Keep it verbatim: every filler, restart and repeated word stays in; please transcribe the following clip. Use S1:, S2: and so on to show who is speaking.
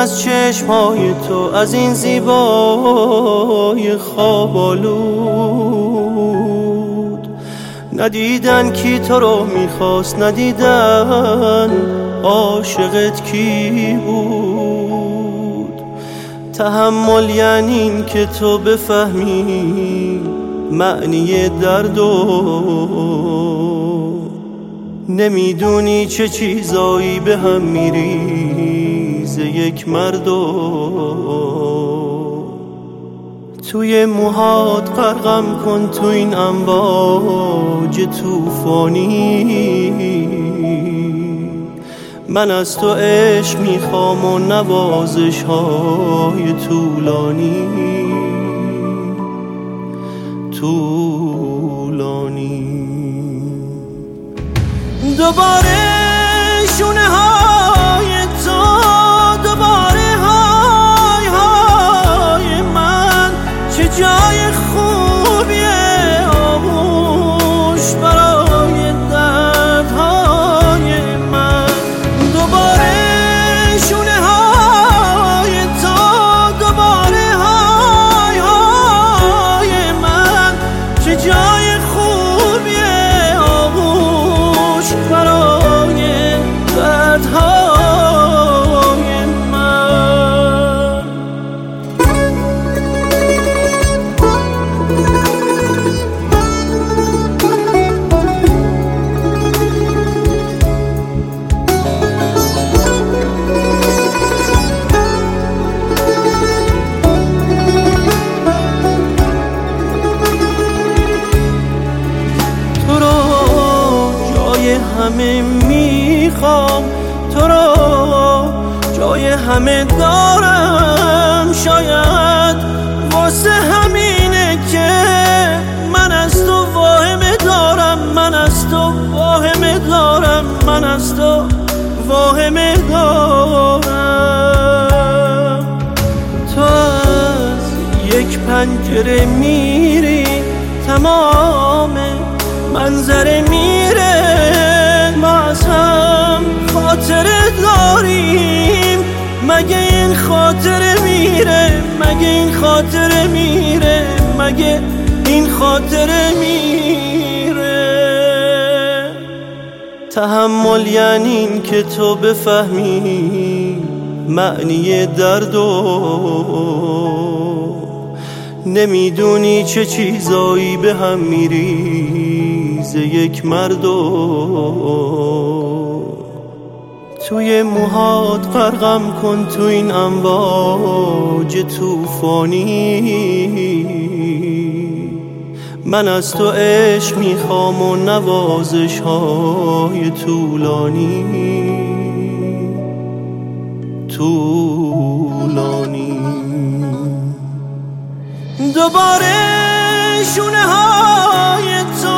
S1: از چشمهای تو، از این زیبای خواب آلود. ندیدن کی تو رو میخواست، ندیدن عاشقت کی بود. تحمل یعنی این که تو بفهمی معنی درد و نمیدونی چه چیزایی به هم میریزه یک مرد و توی موهات غرقم کن تو این امواج توفانی. من از تو عشق میخوام و نوازش های طولانی طولانی. دوباره شونه های تو، دوباره های های من، چه جای خوبیه آغوش برای دردهای من. دوباره شونه های تو، دوباره های های من، چه جای خوبیه آغوش برای دردهای من. تو رو جای همه میخوام، تو رو جای همه دارم. شاید واسه همینه که من از تو واهمه دارم، من از تو واهمه دارم، من از تو واهمه دارم. تو از یک پنجره میری، تمام منظره میره. ما از هم خاطره داریم، مگه این خاطره میره، مگه این خاطره میره، مگه این خاطره میره. تحمل یعنی این که تو بفهمی معنی درد و نمیدونی چه چیزایی به هم میریزه یک مرد و توی موهات غرقم کن تو این امواج توفانی. من از تو عشق میخوام و نوازش های طولانی طولانی. دوباره شونه های تو،